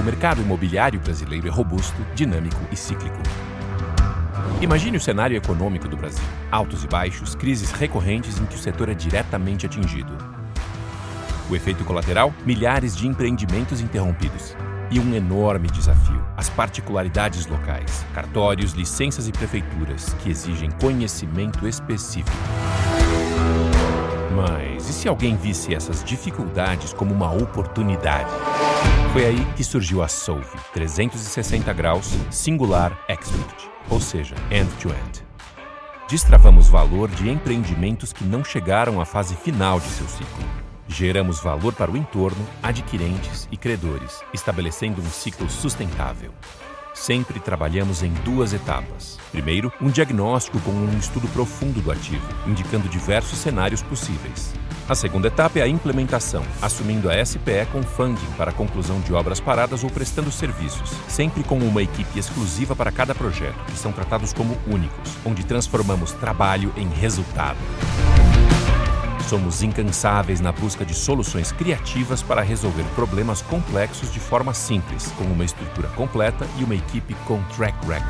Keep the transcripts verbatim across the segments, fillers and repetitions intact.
mercado imobiliário brasileiro é robusto, dinâmico e cíclico. Imagine o cenário econômico do Brasil. Altos e baixos, crises recorrentes em que o setor é diretamente atingido. O efeito colateral? Milhares de empreendimentos interrompidos. E um enorme desafio: as particularidades locais, cartórios, licenças e prefeituras que exigem conhecimento específico. Mas e se alguém visse essas dificuldades como uma oportunidade? Foi aí que surgiu a Solve, trezentos e sessenta graus Singular Expert, ou seja, end-to-end. Destravamos valor de empreendimentos que não chegaram à fase final de seu ciclo. Geramos valor para o entorno, adquirentes e credores, estabelecendo um ciclo sustentável. Sempre trabalhamos em duas etapas. Primeiro, um diagnóstico com um estudo profundo do ativo, indicando diversos cenários possíveis. A segunda etapa é a implementação, assumindo a S P E com funding para a conclusão de obras paradas ou prestando serviços, sempre com uma equipe exclusiva para cada projeto, que são tratados como únicos, onde transformamos trabalho em resultado. Somos incansáveis na busca de soluções criativas para resolver problemas complexos de forma simples, com uma estrutura completa e uma equipe com track record.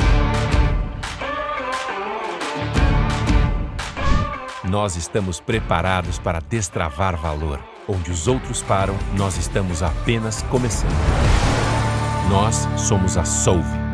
Nós estamos preparados para destravar valor. Onde os outros param, nós estamos apenas começando. Nós somos a Solve.